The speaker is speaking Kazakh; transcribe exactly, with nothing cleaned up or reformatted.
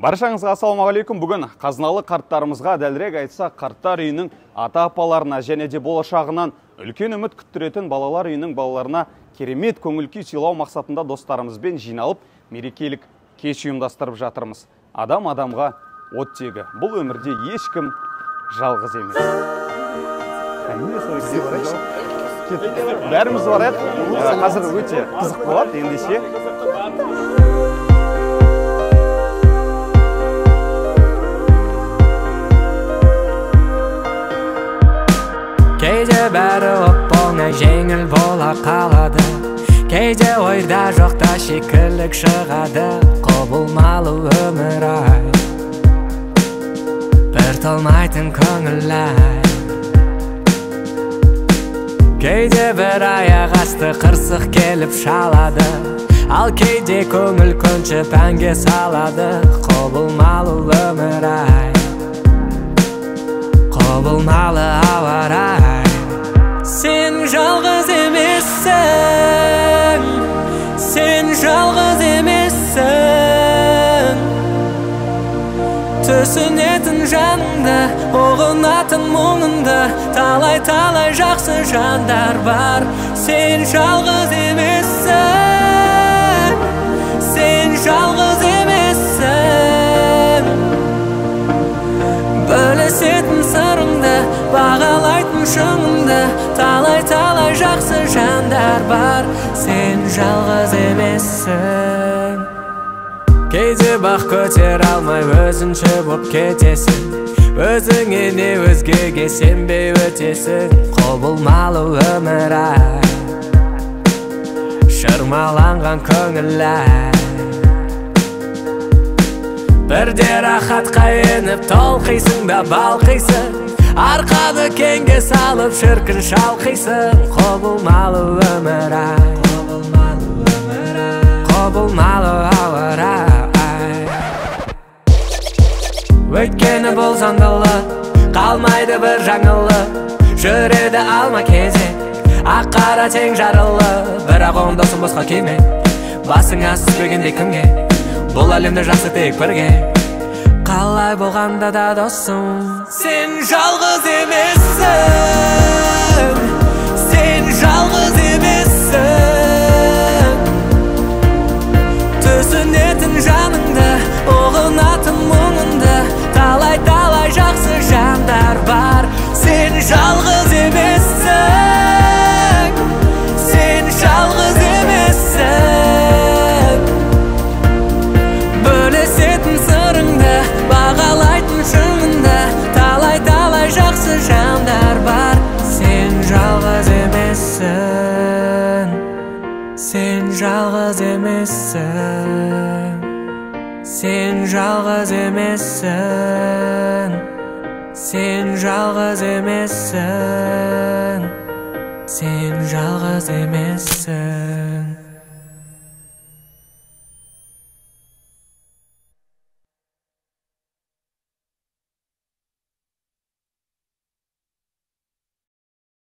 Баршаңызға ассалаумағалейкум. Бүгін қазыналы қарттарымызға, дәлірек айтса, қарттар үйінің ата-апаларына және де болашағынан үлкен үміт күттіретін балалар үйінің балаларына керемет көңіл-күй сыйлау мақсатында достарымызбен жиналып, мерекелік кеш ұйымдастырып жатырмыз. Адам адамға оттегі. Бұл өмірде ешкім жалғыз емес. Бәріміз барайық. Қазір өте қызық болады, ендеше. Кейде бәрі оп-оңай жеңіл бола қалады, кейде ойда жоқта шикілік шығады. Құбылмалы өмір ай, бір толмайтын көңіл ай. Кейде бір аяқ асты қырсық келіп шалады, ал кейде көңіл көншіп әнге салады. Құбылмалы өмір ай, құбылмалы ауа рай. Сен жалғыз емессің, сен жалғыз емессің. Түсінетін жаныңды, ұғынатын мұңыңды, талай-талай жақсы жандар бар. Сен жалғыз емессің, сен жалғыз емессің. Бөлісетін сырыңды, бағалайтын шыңыңды, талай-талай жақсы жандар бар. Сен жалғыз емессің. Кейде бақ көтер алмай өзінше боп кетесің, өзіңе не өзгеге сенбей өтесің. Құбылмалы өмір ай, шырмаланған көңіл ай. Бірде рахатқа еніп толқисың да балқисың, арқады кеңге салып шіркін шалқисың. Құбылмалы өмір ай, құбылмалы ауа рай. Өйткені бұл заңдылы, қалмайды бір жаңылы, жүреді алма кезек, ақ-қара тең жарылы. Бірақ он досың босқа киме, басыңа түспегендей кімге, бұл әлемде жақсы тек бірге. Қалай болғанда да досың, сен жалғыз емессің, сен жалғыз емессің. Түсінетін жаныңды, ұғынатын мұңыңды, талай-талай жақсы жандар бар. Сен жалғыз емессің, сен жалғыз емессің. Бөлісетін сырыңды, бағалайтын шыңыңды, талай-талай жақсы жандар бар. Сен жалғыз емессің, сен жалғыз емессің. Сен жалғыз емессің, сен жалғыз емессің, сен жалғыз емессің.